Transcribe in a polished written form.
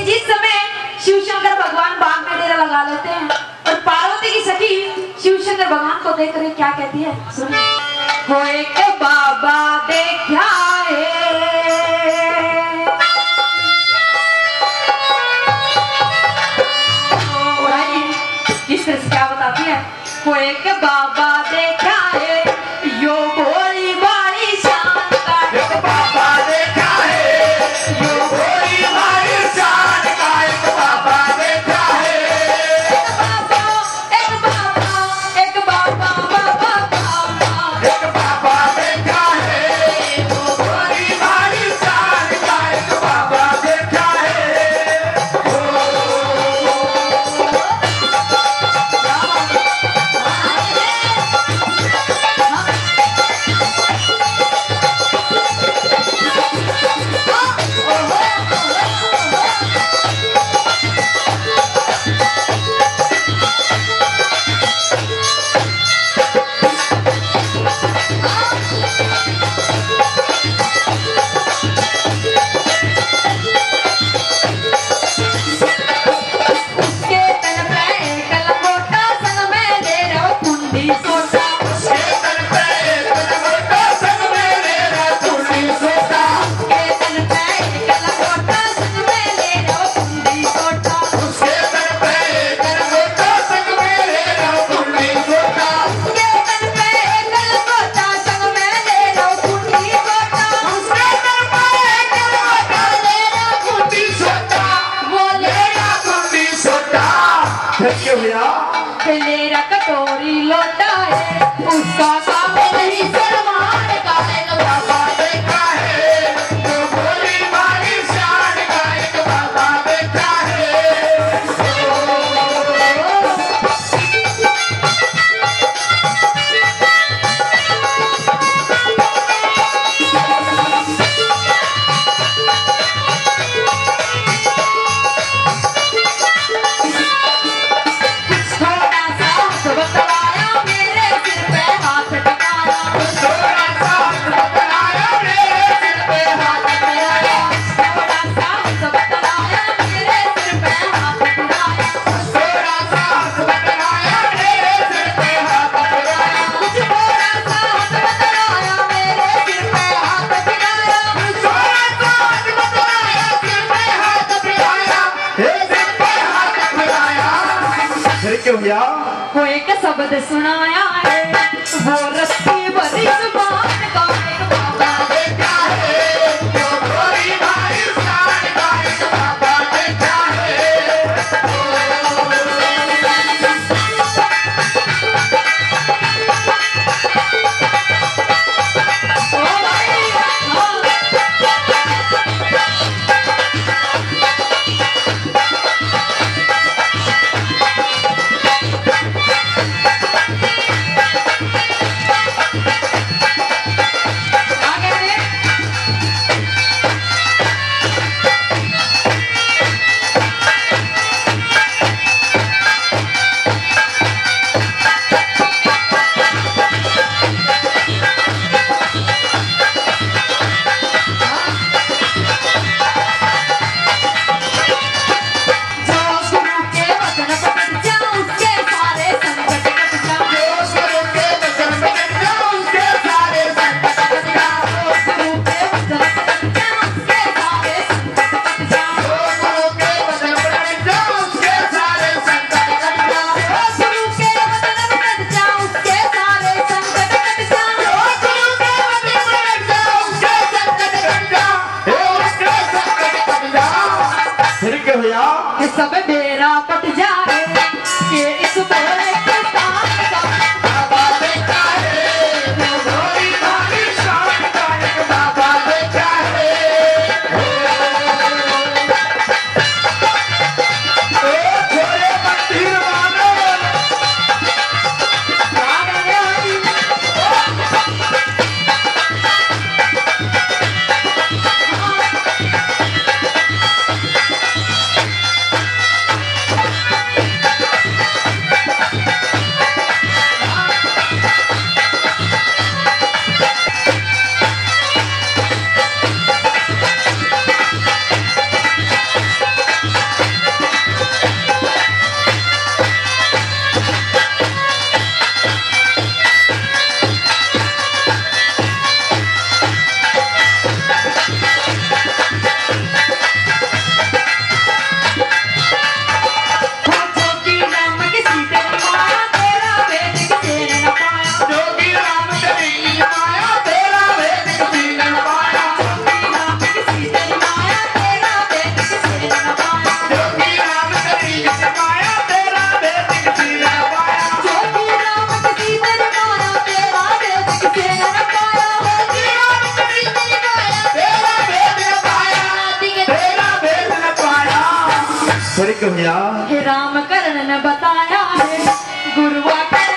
इस समय शिव शंकर भगवान बाग में डेरा लगा लेते हैं और पार्वती की सखी शिव शंकर भगवान को देख रही क्या कहती है, सुनिए। होए के बाबा देखा किस तरह से क्या बताती है। होए के बाबा देखा है यो भोली भाली शान का, एक बाबा देखा है यो भोली भाली शान का, एक बाबा देखा है। एक बाबा एक बाबा बाबा बाबा एक बाबा देखा है यो भोली भाली शान का, एक बाबा देखा है। मेरा कटोरी लौटा है उसका काम नहीं सलमान का, एक बाबा देखा है जो भोली भाली शान का, एक बाबा देखा है। वो एक शब्द सुनाया है वो रस्सी भरी जुबान का, एक बाबा देखा है जो भोली भाली शान का, एक बाबा देखा है। ओ भाई सब बेरा कट जाए कि इस बोले के साथ का, बाबा देखा है जो भोली भाली शान का, एक बाबा देखा है। ओ छोरे मंदिर मानो फिर क्यों भैया? हे राम करण ने बताया है गुरुआ कर